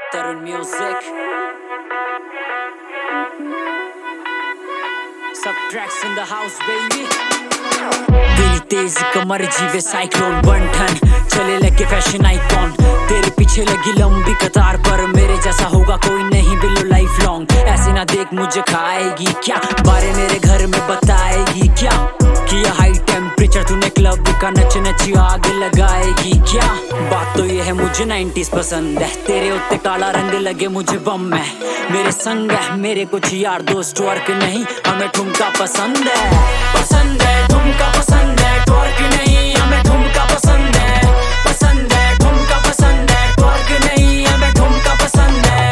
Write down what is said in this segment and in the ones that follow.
Tarun Music. Subtracts in the house, baby. तेरी तेज कमर जीवे cyclone बंठन चले लगे फैशन आइकॉन तेरे पीछे लगी लंबी कतार पर मेरे जैसा होगा कोई नहीं बिलो लाइफ लॉन्ग ऐसे ना देख मुझे खाएगी क्या बारे मेरे घर में बताएगी क्या किया हाई टेम्परेचर तूने क्लब का नच नची आग लगाएगी क्या बात तो ये है मुझे 90s पसंद है तेरे उत्ते काला रंग लगे मुझे बम है मेरे संग है मेरे कुछ यार दोस्त वर्क नहीं हमें ठुमका पसंद है ठुमका पसंद है ट्वर्क नहीं हमें ठुमका पसंद है ठुमका पसंद है ट्वर्क नहीं हमें ठुमका पसंद है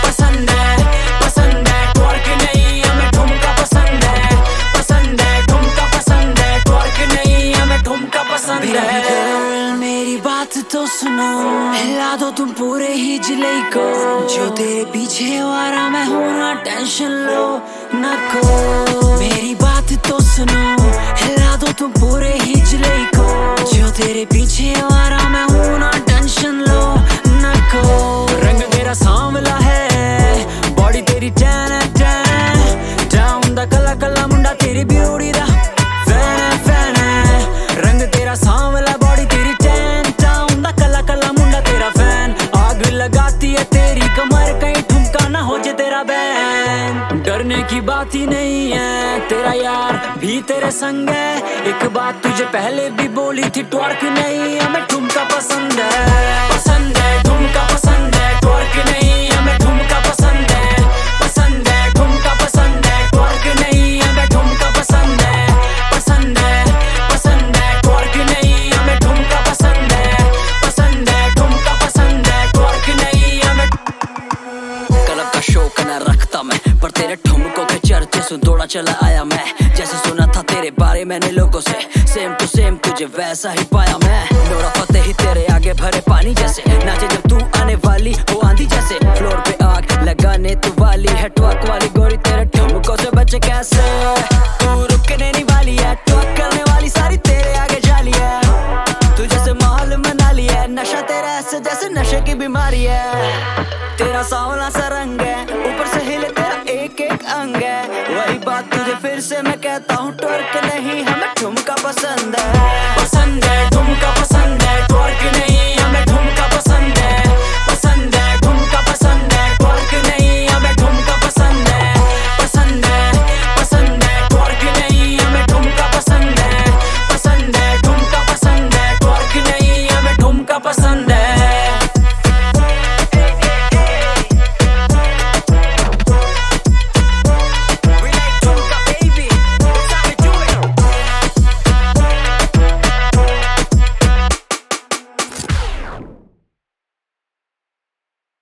ट्वर्क नहीं हमें ठुमका पसंद है ठुमका पसंद है ट्वर्क नहीं हमें ठुमका पसंद है मेरी बात तो सुनो हिला दो तुम पूरे ही जिले को जो तेरे पीछे वारा मैं हूँ ना टेंशन लो न को मेरी बात तो सुनो हिला दो तुम पूरे ही जिले को जो तेरे पीछे वारा मैं हूँ ना टेंशन लो न को रंग तेरा सांवला है बॉडी तेरी टैन है टैन डाउन दा कला कला मुंडा तेरी ब्यूटी दा फैन है रंग तेरा सांवला बॉडी तेरी टैन डाउन दा कला कला मुंडा तेरा फैन आग लगाती है तेरी कमर कहीं ठुमका ना हो जे तेरा बैन डरने की बात ही नहीं है तेरा यार भी तेरे संग है एक बात तुझे पहले भी बोली थी ट्वर्क नहीं हमें ठुमका पसंद है ठुमका पसंद है ट्वर्क नहीं हमें ठुमका पसंद है ठुमका पसंद है ट्वर्क नहीं हमें ठुमका पसंद है ट्वर्क नहीं हमें ठुमका पसंद है ठुमका पसंद है ट्वर्क नहीं हमें क्लब का शौक न रखता मैं पर तेरे ठुमकों के चर्चे सुन दौड़ा चला आया मैं जैसे सुना था तेरे बारे मैंने लोगों से सेम टू सेम तुझे वैसा ही पाया मैं नोरा फतेह ही तेरे आगे भरे पानी जैसे नाचे जब तू आने वाली हो आंधी जैसे फ्लोर पे आग लगाने तू वाली है ट्वर्क वाली गोरी तेरे ठुमकों से बचे कैसे तू रुकने नहीं वाली है ट्वर्क करने वाली सारी तेरे आगे जाली है तू जैसे माहौल मना लिया है नशा तेरा ऐसे जैसे नशे की बीमारी है तेरा सांवला सा रंग है ऊपर से हिले तेरा एक एक अंग है वही बात तुझे फिर से मैं कहता हूँ ट्वर्क नहीं हमें ठुमका पसंद है